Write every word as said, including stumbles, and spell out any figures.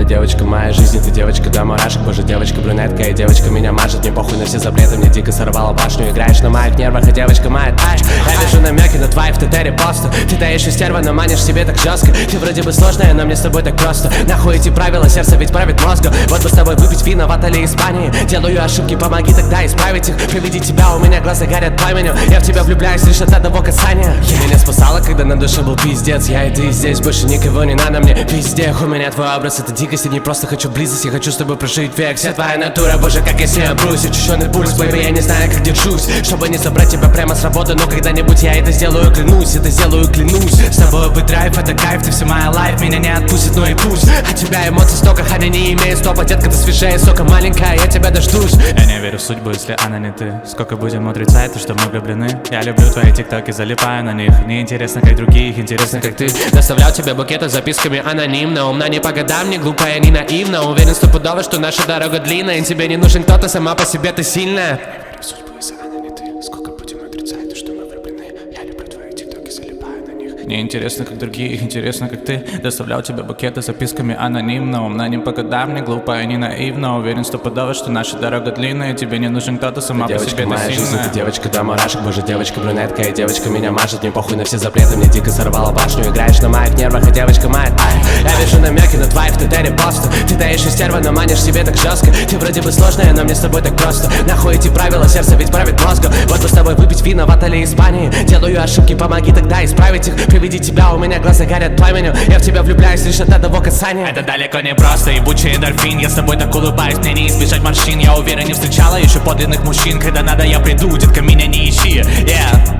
девочка моя жизнь, ты девочка до мурашек. Боже, девочка брюнетка, и девочка меня мажет. Мне похуй на все запреты, мне дико сорвала башню. Играешь на моих нервах, и девочка моя тачка. Я вижу намеки на твои в ТТ репосты. Ты даешь и стерва, но манишь себе так жестко. Ты вроде бы сложная, но мне с тобой так просто. Нахуй эти правила, сердце ведь правит мозгом. Вот бы с тобой выпить вино в отеле Испании. Делаю ошибки, помоги тогда исправить их. При виде тебя у меня глаза горят пламенем. Я в тебя влюбляюсь лишь от одного касания. Ты меня спасала, когда на душе был пиздец. Я и ты здесь, больше никого не надо мне везде. У меня твой образ, это дикость, я не просто хочу близость. Я хочу с тобой прожить век. Вся твоя натура, боже, как я себя брусь. Учащенный пульс, бэйби, я не знаю, как держусь. Чтобы не забрать тебя прямо с работы, но когда-нибудь я это сделаю, клянусь. Это сделаю, клянусь. С тобой быть драйв, это кайф, ты вся моя лайф. Меня не отпустит, но и пусть. От тебя эмоций столько, хотя не имеет стопа. Детка, ты свежая, сока маленькая, я тебя дождусь. Я не верю в судьбу, если она не ты. Сколько будем отрицать то, что мы влюблены. Я люблю твои тиктоки, залипаю на них. Мне интересно, как других, интересно, как ты. Доставлял тебе букеты с записками анонимно. Умна не по годам, не глупая, не наивна. Уверен стопудово, что наша дорога длинная. И тебе не нужен кто-то, сама по себе ты сильная. Я верю в судьбу, если она не ты. Сколько будем отрицать то, что мы влюблены. Я люблю твои тиктоки, залипаю на них. Мне интересно, как другие, интересно, как ты. Доставлял тебе букеты с записками анонимно. Умна не по годам, не глупая, не наивна. Уверен стопудово, что наша дорога длинная. Тебе не нужен кто-то, сама по себе ты сильная. Ты девочка до мурашек, боже, девочка брюнетка, и девочка меня мажет. Мне похуй на все запреты, мне дико сорвала башню. Играешь на моих нервах, и девочка моя тайна. Я вижу намеки на твои в ТТ репосты. Ты даешь и стерва, но манишь себе так жестко. Ты вроде бы сложная, но мне с тобой так просто. Нахуй эти правила, сердце ведь правит мозгом. Вот бы с тобой выпить вино в отеле Испании. Делаю ошибки, помоги тогда исправить их. При виде тебя у меня глаза горят пламенем. Я в тебя влюбляюсь лишь от одного касания. Это далеко не просто, ебучий эндорфин. Я с тобой так улыбаюсь, мне не избежать морщин. Я уверен, не встречала еще подлинных мужчин. Когда надо, я приду, детка, меня не ищи. Yeah.